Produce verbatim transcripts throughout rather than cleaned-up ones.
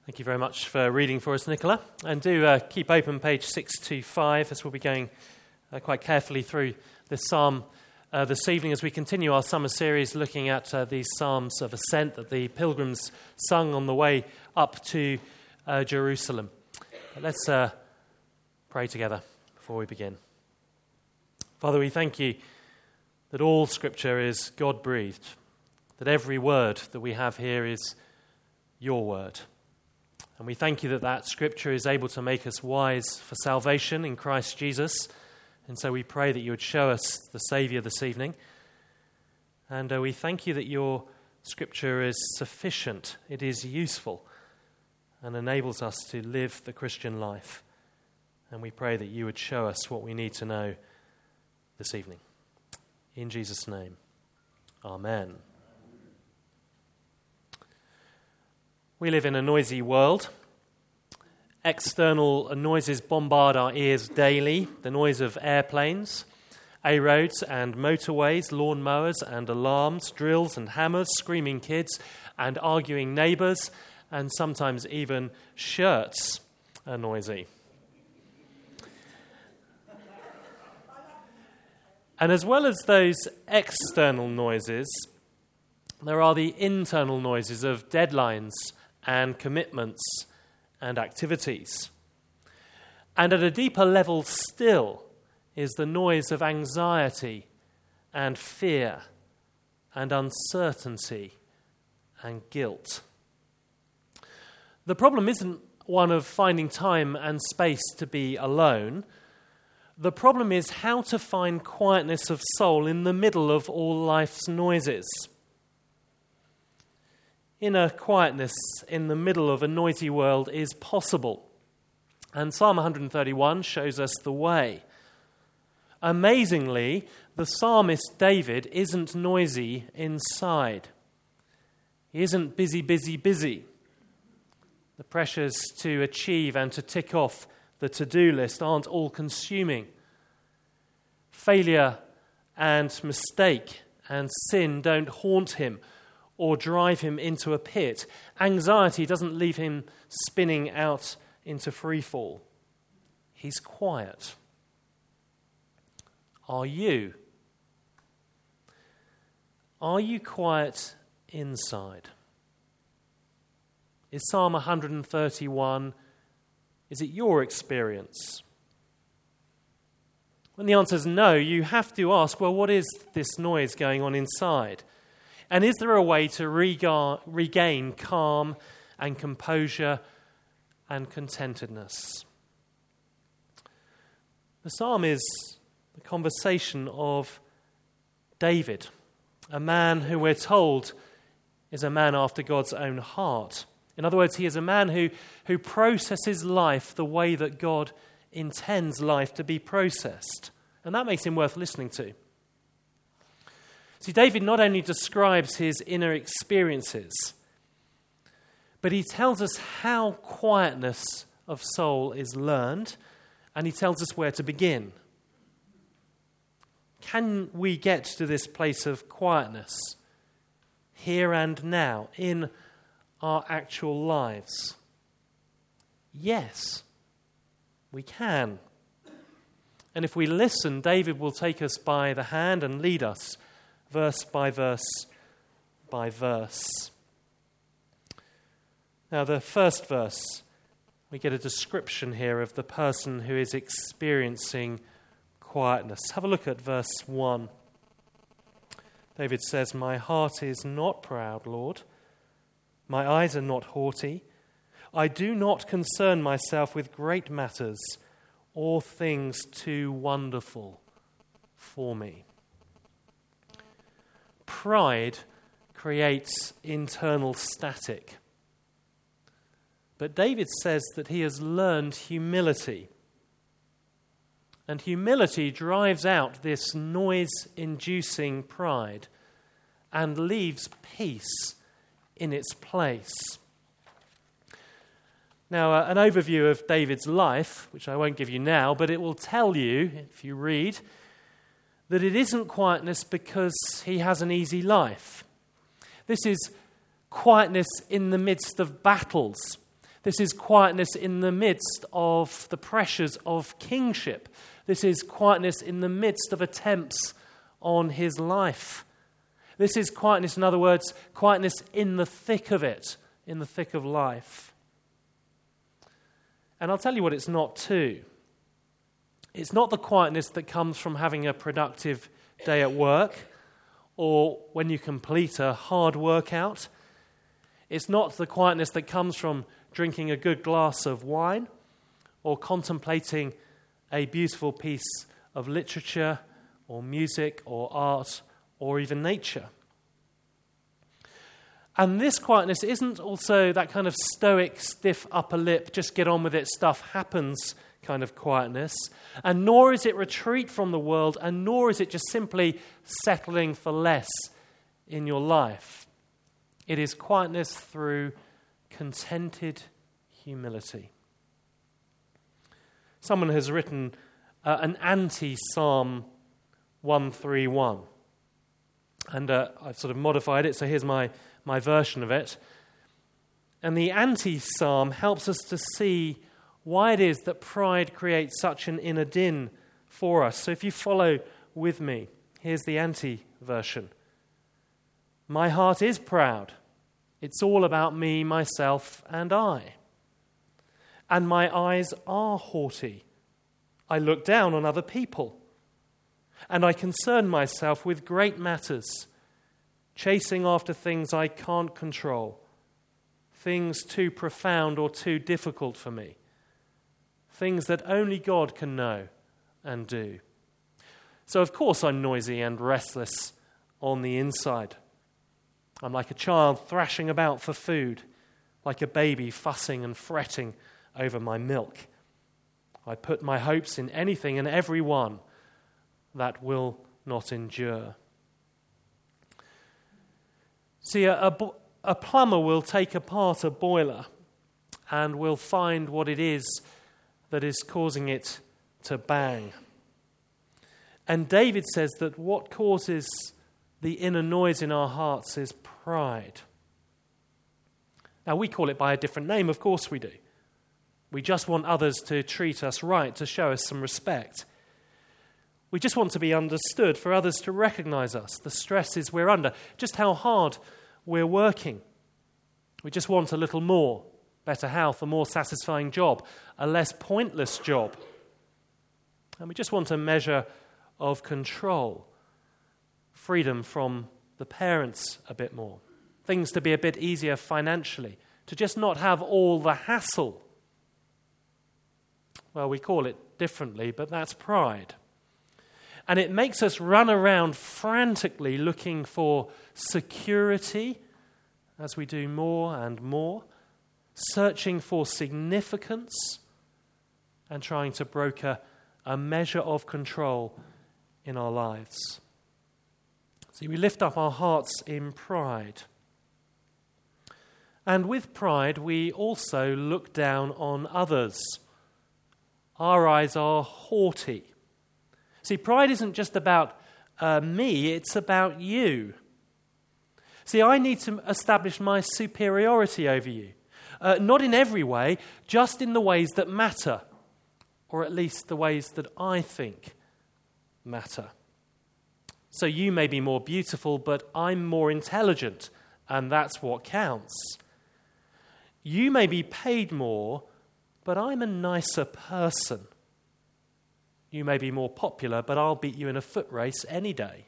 Thank you very much for reading for us, Nicola. And do uh, keep open page six twenty-five as we'll be going uh, quite carefully through this psalm uh, this evening as we continue our summer series looking at uh, these psalms of ascent that the pilgrims sung on the way up to uh, Jerusalem. But let's uh, pray together before we begin. Father, we thank you that all Scripture is God-breathed, that every word that we have here is your word. And we thank you that that Scripture is able to make us wise for salvation in Christ Jesus. And so we pray that you would show us the Saviour this evening. And uh, we thank you that your Scripture is sufficient, it is useful, and enables us to live the Christian life. And we pray that you would show us what we need to know this evening. In Jesus' name, amen. We live in a noisy world. External noises bombard our ears daily. The noise of airplanes, A-roads and motorways, lawnmowers and alarms, drills and hammers, screaming kids and arguing neighbours, and sometimes even shirts are noisy. And as well as those external noises, there are the internal noises of deadlines and commitments and activities. And at a deeper level still is the noise of anxiety and fear and uncertainty and guilt. The problem isn't one of finding time and space to be alone. The problem is how to find quietness of soul in the middle of all life's noises. Inner quietness in the middle of a noisy world is possible. And Psalm one thirty-one shows us the way. Amazingly, the psalmist David isn't noisy inside. He isn't busy, busy, busy. The pressures to achieve and to tick off the to-do list aren't all-consuming. Failure and mistake and sin don't haunt him or drive him into a pit. Anxiety doesn't leave him spinning out into free fall. He's quiet. Are you? Are you quiet inside? Is Psalm one thirty-one, is it your experience? When the answer is no, you have to ask, well, what is this noise going on inside? And is there a way to rega- regain calm and composure and contentedness? The psalm is the conversation of David, a man who we're told is a man after God's own heart. In other words, he is a man who, who processes life the way that God intends life to be processed. And that makes him worth listening to. See, David not only describes his inner experiences, but he tells us how quietness of soul is learned, and he tells us where to begin. Can we get to this place of quietness here and now in our actual lives? Yes, we can. And if we listen, David will take us by the hand and lead us verse by verse by verse. Now, the first verse, we get a description here of the person who is experiencing quietness. Have a look at verse one. David says, "My heart is not proud, Lord. My eyes are not haughty. I do not concern myself with great matters or things too wonderful for me." Pride creates internal static. But David says that he has learned humility. And humility drives out this noise-inducing pride and leaves peace in its place. Now, uh, an overview of David's life, which I won't give you now, but it will tell you, if you read, that it isn't quietness because he has an easy life. This is quietness in the midst of battles. This is quietness in the midst of the pressures of kingship. This is quietness in the midst of attempts on his life. This is quietness, in other words, quietness in the thick of it, in the thick of life. And I'll tell you what it's not too. It's not the quietness that comes from having a productive day at work or when you complete a hard workout. It's not the quietness that comes from drinking a good glass of wine or contemplating a beautiful piece of literature or music or art or even nature. And this quietness isn't also that kind of stoic, stiff upper lip, just get on with it, stuff happens kind of quietness. And nor is it retreat from the world, and nor is it just simply settling for less in your life. It is quietness through contented humility. Someone has written uh, an anti-Psalm one thirty-one. And uh, I've sort of modified it, so here's my, my version of it. And the anti-Psalm helps us to see why it is that pride creates such an inner din for us. So if you follow with me, here's the anti-version. My heart is proud. It's all about me, myself, and I. And my eyes are haughty. I look down on other people. And I concern myself with great matters, chasing after things I can't control, things too profound or too difficult for me, things that only God can know and do. So of course I'm noisy and restless on the inside. I'm like a child thrashing about for food, like a baby fussing and fretting over my milk. I put my hopes in anything and everyone that will not endure. See, a, a, a plumber will take apart a boiler and will find what it is that is causing it to bang. And David says that what causes the inner noise in our hearts is pride. Now, we call it by a different name, of course we do. We just want others to treat us right, to show us some respect. We just want to be understood, for others to recognize us, the stresses we're under, just how hard we're working. We just want a little more, better health, a more satisfying job, a less pointless job. And we just want a measure of control, freedom from the parents a bit more, things to be a bit easier financially, to just not have all the hassle. Well, we call it differently, but that's pride. And it makes us run around frantically looking for security as we do more and more, searching for significance and trying to broker a measure of control in our lives. See, we lift up our hearts in pride. And with pride, we also look down on others. Our eyes are haughty. See, pride isn't just about uh, me, it's about you. See, I need to establish my superiority over you. Uh, not in every way, just in the ways that matter, or at least the ways that I think matter. So you may be more beautiful, but I'm more intelligent, and that's what counts. You may be paid more, but I'm a nicer person. You may be more popular, but I'll beat you in a foot race any day.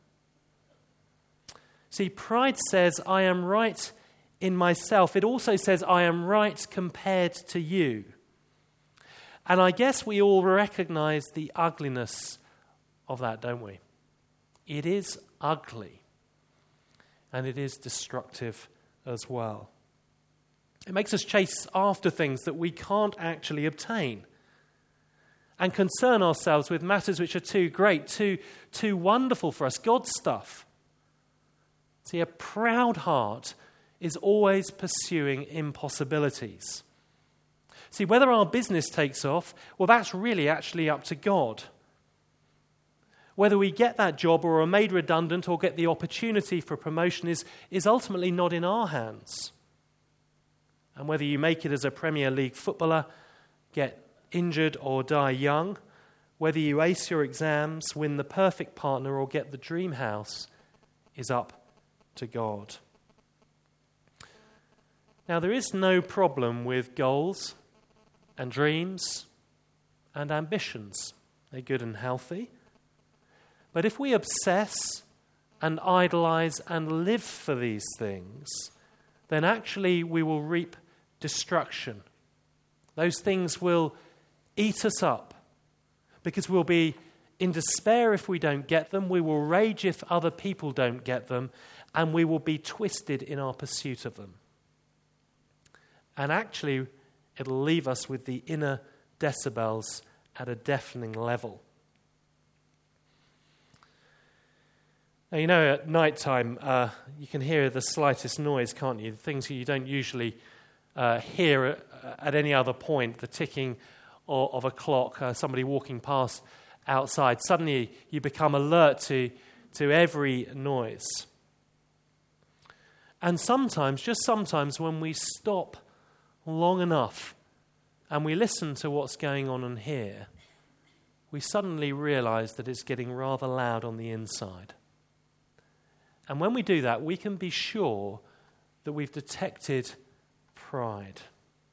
See, pride says, I am right in myself. It also says, I am right compared to you. And I guess we all recognize the ugliness of that, don't we? It is ugly. And it is destructive as well. It makes us chase after things that we can't actually obtain, and concern ourselves with matters which are too great, too, too wonderful for us, God's stuff. See, a proud heart is always pursuing impossibilities. See, whether our business takes off, well, that's really actually up to God. Whether we get that job or are made redundant or get the opportunity for promotion is, is ultimately not in our hands. And whether you make it as a Premier League footballer, get injured or die young, whether you ace your exams, win the perfect partner, or get the dream house, is up to God. Now, there is no problem with goals and dreams and ambitions. They're good and healthy. But if we obsess and idolize and live for these things, then actually we will reap destruction. Those things will eat us up because we'll be in despair if we don't get them, we will rage if other people don't get them, and we will be twisted in our pursuit of them. And actually, it'll leave us with the inner decibels at a deafening level. Now, you know, at night time, uh, you can hear the slightest noise, can't you? The things you don't usually uh, hear at, at any other point, the ticking or, of a clock, uh, somebody walking past outside. Suddenly, you become alert to, to every noise. And sometimes, just sometimes, when we stop long enough and we listen to what's going on in here, we suddenly realize that it's getting rather loud on the inside. And when we do that, we can be sure that we've detected pride.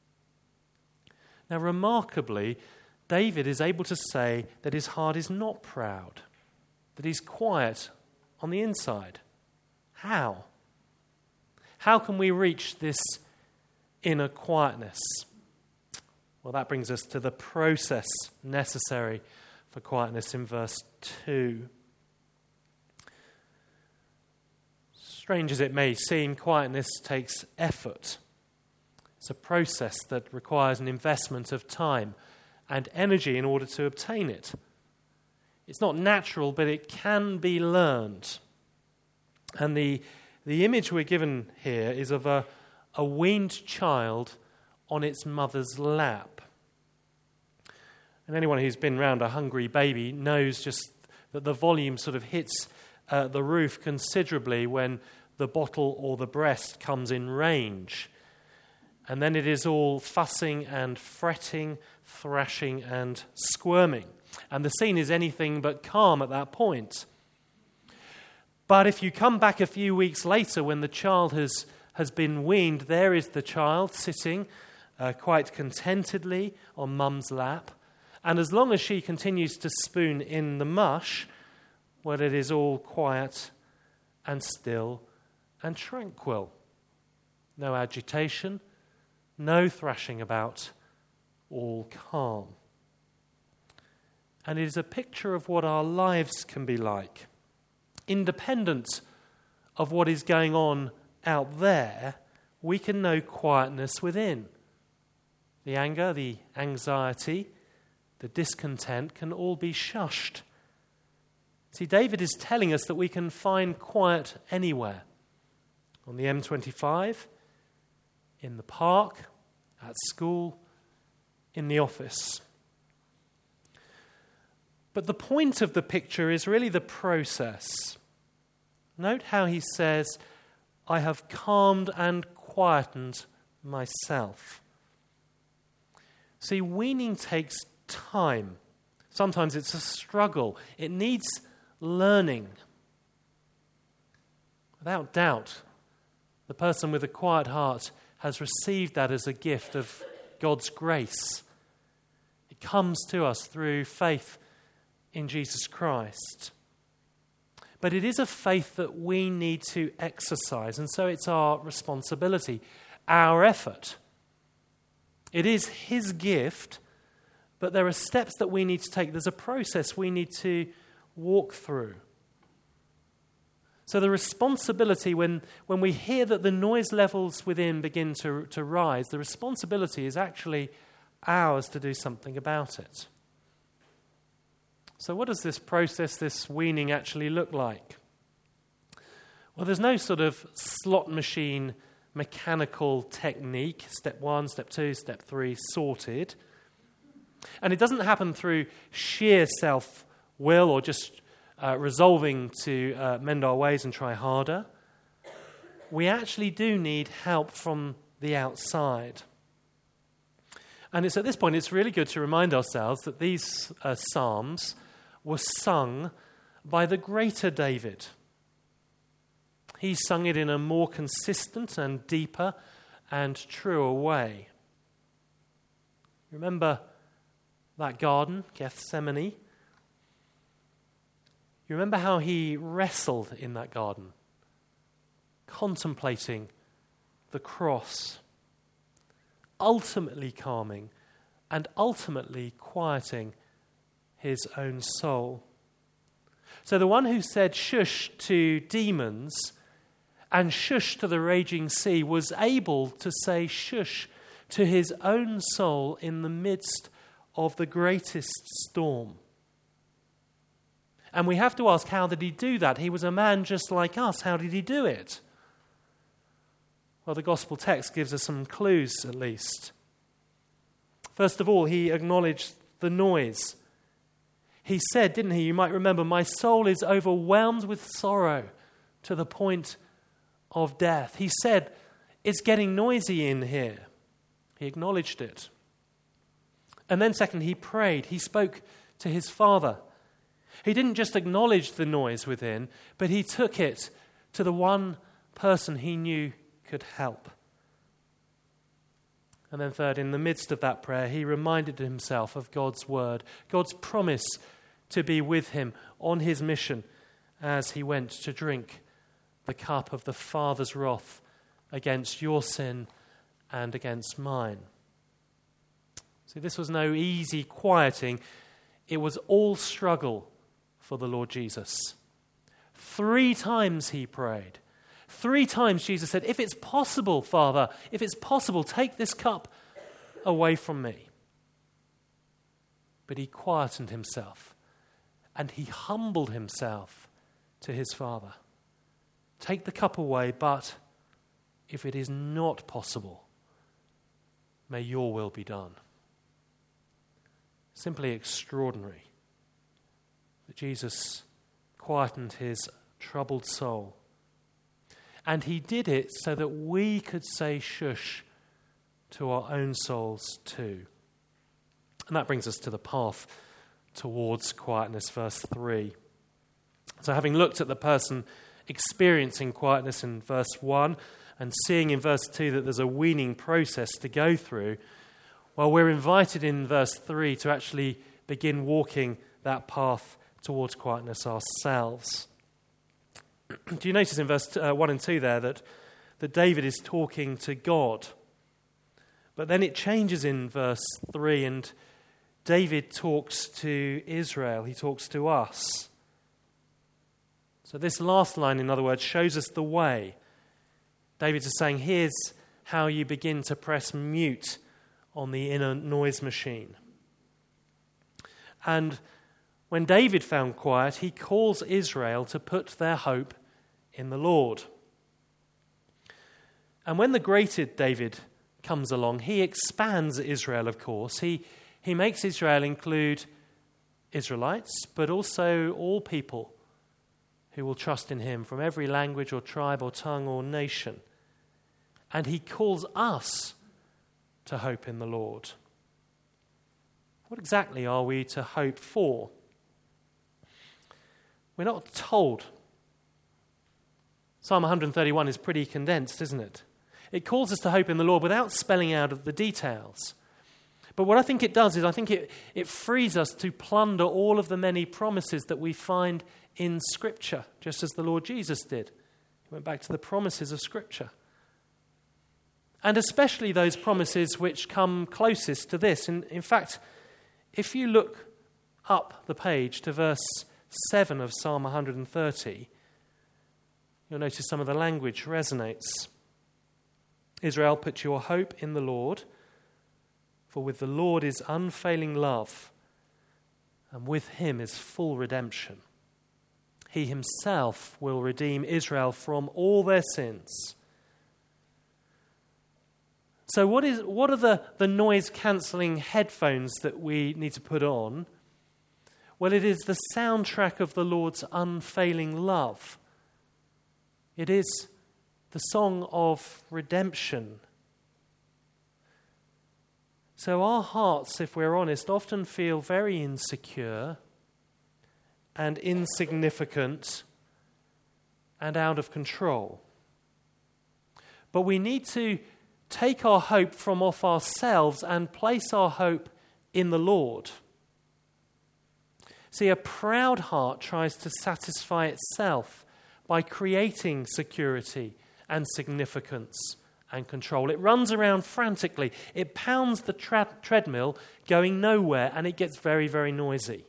Now, remarkably, David is able to say that his heart is not proud, that he's quiet on the inside. How? How can we reach this inner quietness? Well, that brings us to the process necessary for quietness in verse two. Strange as it may seem, quietness takes effort. It's a process that requires an investment of time and energy in order to obtain it. It's not natural, but it can be learned. And the, the image we're given here is of a, a weaned child on its mother's lap. And anyone who's been around a hungry baby knows just that the volume sort of hits uh, the roof considerably when the bottle or the breast comes in range. And then it is all fussing and fretting, thrashing and squirming. And the scene is anything but calm at that point. But if you come back a few weeks later when the child has, has been weaned, there is the child sitting uh, quite contentedly on mum's lap. And as long as she continues to spoon in the mush, well, it is all quiet and still and tranquil. No agitation, no thrashing about, all calm. And it is a picture of what our lives can be like. Independent of what is going on out there, we can know quietness within. The anger, the anxiety, the discontent can all be shushed. See, David is telling us that we can find quiet anywhere. On the M twenty-five, in the park, at school, in the office. But the point of the picture is really the process. Note how he says, I have calmed and quietened myself. See, weaning takes time. Sometimes it's a struggle. It needs learning. Without doubt, the person with a quiet heart has received that as a gift of God's grace. It comes to us through faith in Jesus Christ. But it is a faith that we need to exercise, and so it's our responsibility, our effort. It is His gift, but there are steps that we need to take. There's a process we need to walk through. So the responsibility, when, when we hear that the noise levels within begin to, to rise, the responsibility is actually ours to do something about it. So what does this process, this weaning, actually look like? Well, there's no sort of slot machine mechanical technique, step one, step two, step three, sorted. And it doesn't happen through sheer self-will or just uh, resolving to uh, mend our ways and try harder. We actually do need help from the outside. And it's at this point, it's really good to remind ourselves that these uh, psalms were sung by the greater David. He sung it in a more consistent and deeper and truer way. Remember that garden, Gethsemane? You remember how he wrestled in that garden, contemplating the cross, ultimately calming and ultimately quieting his own soul. So the one who said shush to demons and shush to the raging sea was able to say shush to his own soul in the midst of the greatest storm. And we have to ask, how did he do that? He was a man just like us. How did he do it? Well, the gospel text gives us some clues, at least. First of all, he acknowledged the noise. He said, didn't he? You might remember, my soul is overwhelmed with sorrow to the point of death. He said, it's getting noisy in here. He acknowledged it. And then second, he prayed. He spoke to his Father. He didn't just acknowledge the noise within, but he took it to the one person he knew could help. And then third, in the midst of that prayer, he reminded himself of God's word, God's promise to be with him on his mission as he went to drink the cup of the Father's wrath against your sin and against mine. See, this was no easy quieting. It was all struggle for the Lord Jesus. Three times he prayed. Three times Jesus said, if it's possible, Father, if it's possible, take this cup away from me. But he quietened himself and he humbled himself to his Father. Take the cup away, but if it is not possible, may your will be done. Simply extraordinary that Jesus quietened his troubled soul. And he did it so that we could say shush to our own souls too. And that brings us to the path towards quietness, verse three. So having looked at the person experiencing quietness in verse one and seeing in verse two that there's a weaning process to go through, well, we're invited in verse three to actually begin walking that path towards quietness ourselves. Do you notice in verse uh, one and two there that, that David is talking to God? But then it changes in verse three and David talks to Israel. He talks to us. So this last line, in other words, shows us the way. David is saying, here's how you begin to press mute on the inner noise machine. And when David found quiet, he calls Israel to put their hope in the Lord. And when the greater David comes along, he expands Israel, of course. He, he makes Israel include Israelites, but also all people who will trust in him from every language or tribe or tongue or nation. And he calls us to hope in the Lord. What exactly are we to hope for? We're not told. Psalm one thirty-one is pretty condensed, isn't it? It calls us to hope in the Lord without spelling out the details. But what I think it does is I think it, it frees us to plunder all of the many promises that we find in Scripture, just as the Lord Jesus did. He went back to the promises of Scripture. And especially those promises which come closest to this. In, in fact, if you look up the page to verse seven of Psalm one thirty, you'll notice some of the language resonates. Israel, put your hope in the Lord, for with the Lord is unfailing love, and with him is full redemption. He himself will redeem Israel from all their sins. So what is what are the, the noise-cancelling headphones that we need to put on? Well, it is the soundtrack of the Lord's unfailing love. It is the song of redemption So our hearts, if we're honest, often feel very insecure and insignificant and out of control. But we need to take our hope from off ourselves and place our hope in the Lord. See, a proud heart tries to satisfy itself by creating security and significance and control. It runs around frantically. It pounds the tra- treadmill going nowhere, and it gets very, very noisy.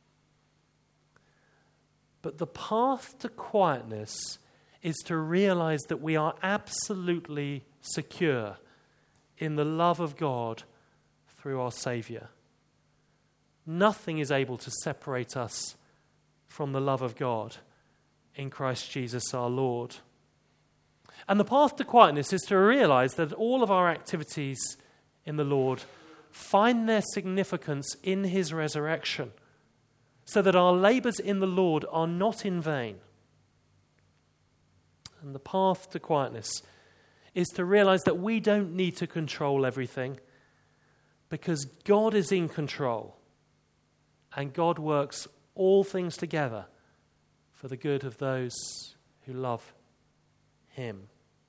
But the path to quietness is to realize that we are absolutely secure in the love of God through our Saviour. Nothing is able to separate us from the love of God in Christ Jesus our Lord. And the path to quietness is to realize that all of our activities in the Lord find their significance in his resurrection, so that our labors in the Lord are not in vain. And the path to quietness is to realize that we don't need to control everything, because God is in control, and God works all things together for the good of those who love him.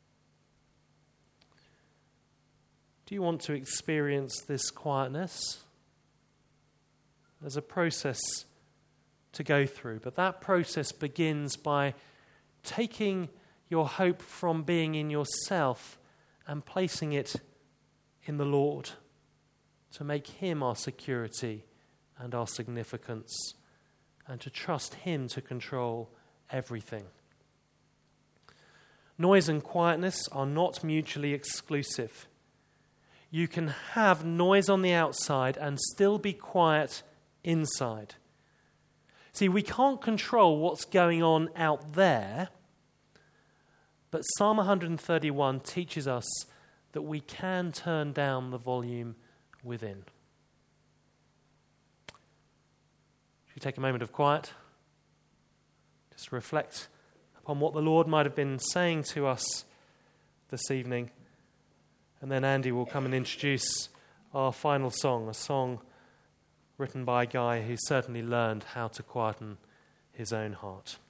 Do you want to experience this quietness? There's a process to go through, but that process begins by taking your hope from being in yourself and placing it in the Lord, to make him our security and our significance, and to trust him to control everything. Noise and quietness are not mutually exclusive. You can have noise on the outside and still be quiet inside. See, we can't control what's going on out there, but Psalm one thirty-one teaches us that we can turn down the volume within. Should we take a moment of quiet? Just reflect upon what the Lord might have been saying to us this evening. And then Andy will come and introduce our final song, a song written by a guy who certainly learned how to quieten his own heart.